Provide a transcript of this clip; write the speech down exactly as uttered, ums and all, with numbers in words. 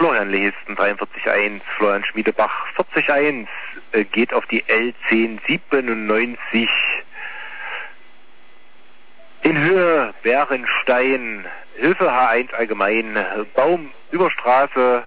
Florian Lehesten dreiundvierzig eins, Florian Schmiedebach vierzig eins, äh, geht auf die L zehn siebenundneunzig. In Höhe Bärenstein, Hilfe H eins allgemein, Baum über Straße.